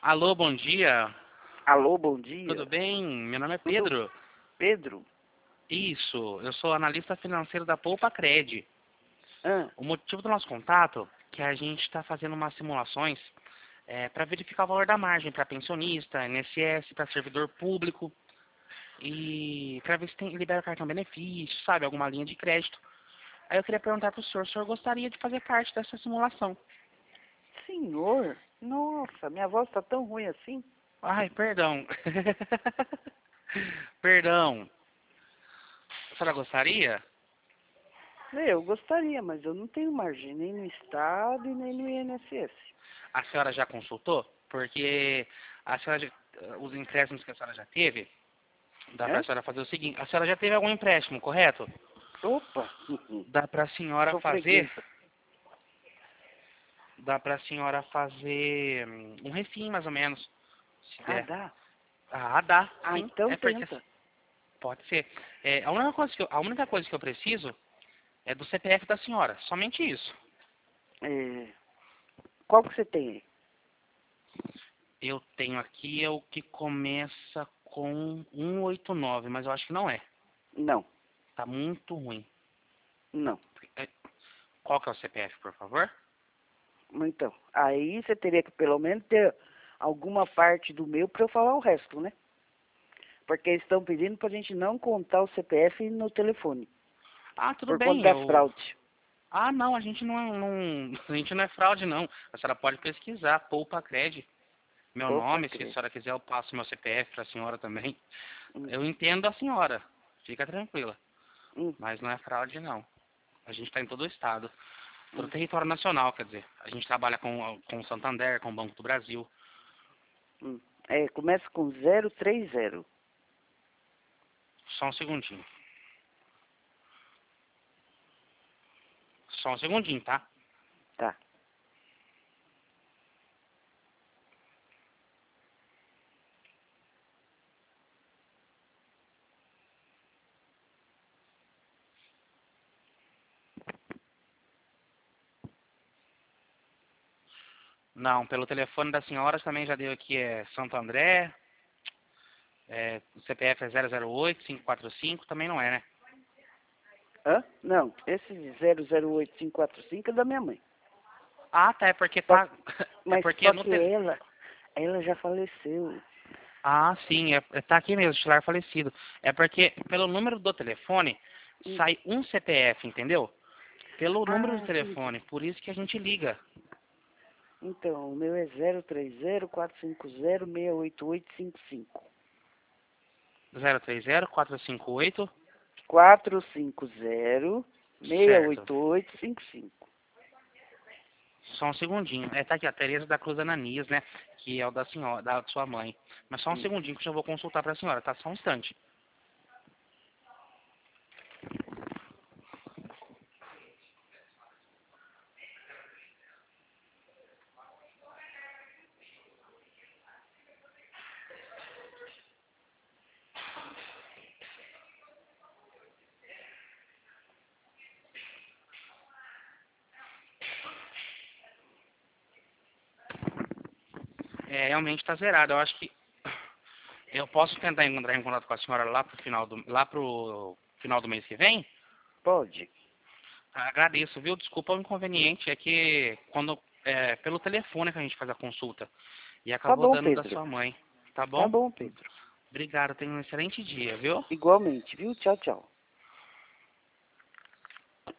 Alô, bom dia. Alô, bom dia. Tudo bem? Meu nome é Tudo- Pedro. Pedro? Isso, eu sou analista financeiro da Poupa Cred. Ah, O motivo do nosso contato é que a gente está fazendo umas simulações para verificar o valor da margem para pensionista, INSS, para servidor público e para ver se libera cartão benefício, sabe, alguma linha de crédito. Aí eu queria perguntar para o senhor gostaria de fazer parte dessa simulação? senhor? Nossa, minha voz tá tão ruim assim. Ai, perdão. Perdão. A senhora gostaria? Eu gostaria, mas eu não tenho margem nem no Estado e nem no INSS. A senhora já consultou? Porque a senhora os empréstimos que a senhora já teve, dá para Hã? a senhora fazer o seguinte, a senhora já teve algum empréstimo, correto? Opa, Dá para a senhora sou fazer, freguesa. dá para a senhora fazer um refim, mais ou menos, se Ah, der. dá? Ah, dá, Ah, sim. então É porque tenta. pode ser. A única coisa que eu preciso é do CPF da senhora, somente isso. É, qual que você tem aí? Eu tenho aqui é o que começa com 189, mas eu acho que não é. Não, Tá muito ruim. não. É, qual que é o CPF, por favor? Então, aí você teria que pelo menos ter alguma parte do meu para eu falar o resto, né? Porque eles estão pedindo pra gente não contar o CPF no telefone, Ah, tudo por conta bem, das eu... fraudes. Ah, não, a gente a gente não é fraude, não. A senhora pode pesquisar, Poupa Cred. Meu Opa, nome, se a credo. senhora quiser, eu passo meu CPF para a senhora também. Hum, Eu entendo a senhora, fica tranquila. hum, Mas não é fraude, não. A gente está em todo o estado. Todo o hum, território nacional, quer dizer. A gente trabalha com o Santander, com o Banco do Brasil. hum. É, começa com 030. Só um segundinho. Só um segundinho, tá? Tá. Não, pelo telefone da senhora também já deu aqui, é Santo André, o CPF é 008-545, também não é, né? Hã? Não, esse 008545 é da minha mãe. Ah, tá, é porque Só, tá, é mas porque só no que tele... ela já faleceu. Ah, sim, tá aqui mesmo, titular falecido. É porque pelo número do telefone Hum. sai um CPF, entendeu? Pelo número do Ah, entendi. telefone, por isso que a gente liga. Então, o meu é 030-450-68855. 030-458, certo. 450-68855. Só um segundinho. Tá aqui a Tereza da Cruz Ananias, né? Que é o da senhora, da sua mãe. Mas só um Hum. segundinho que eu já vou consultar pra senhora, tá? Só um instante. É, realmente tá zerado. Eu acho que eu posso tentar entrar em contato com a senhora lá pro final do mês que vem? Pode. Agradeço, viu? Desculpa o inconveniente, é que pelo telefone que a gente faz a consulta e Tá acabou bom, dando da Pedro. sua mãe, tá Tá bom? bom, Pedro. Obrigado, tenha um excelente dia, viu? Igualmente, viu? Tchau, tchau.